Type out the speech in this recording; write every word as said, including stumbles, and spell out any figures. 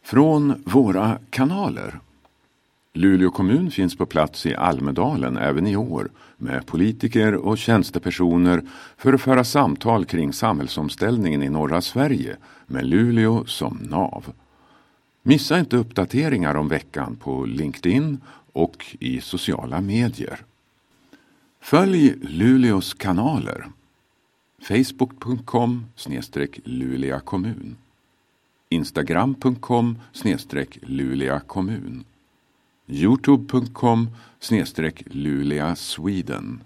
Från våra kanaler. Luleå kommun finns på plats i Almedalen även i år med politiker och tjänstepersoner för att föra samtal kring samhällsomställningen i norra Sverige med Luleå som nav. Missa inte uppdateringar om veckan på LinkedIn och i sociala medier. Följ Luleås kanaler. facebook punkt com snedstreck Luleå kommun. instagram punkt com snedstreck Luleå kommun. youtube punkt com snedstreck Luleå Sweden.